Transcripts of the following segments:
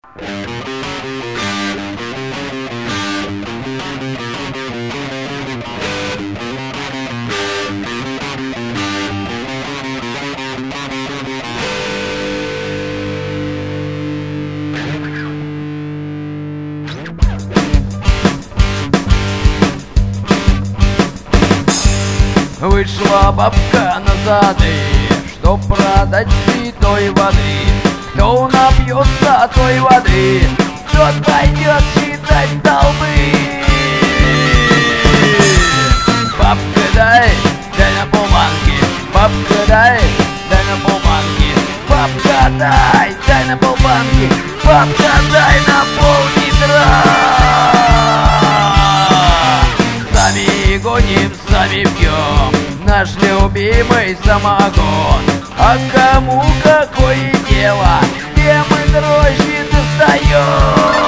Вышла бабка на зады, чтоб продать святой воды. Кто напьется той воды, тот пойдет считать столбы. Бабка, дай на полбанки. Бабка, дай на полбанки. Бабка, дай на полбанки. Бабка, дай на пол-литра. Сами гоним, сами пьем наш любимый самогон. А кому какое дело, где мы дрожжи достаем?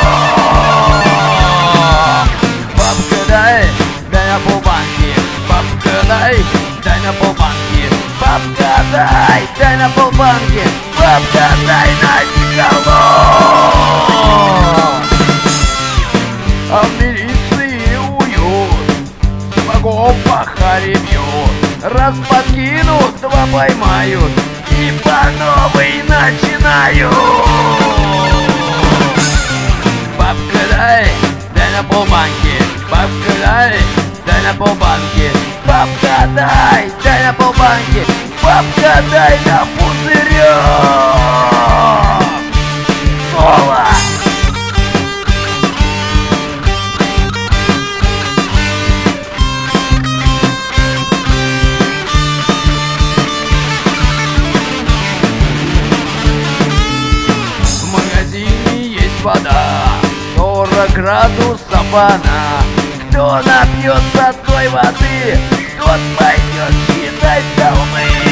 Бабка, дай на полбанки. Бабка, дай на полбанки. Бабка, дай на полбанки. Бабка, дай на деколон. А в милиции уют, сапогом по харе бьют. Раз подкинут, два поймают и по новой начинают. Бабка, дай на полбанки. Бабка, дай на полбанки. Бабка, дай на полбанки. Бабка, дай на пузырек. Кола! Вода 40 градусов она. Кто напьется той воды, тот пойдет считать столбы.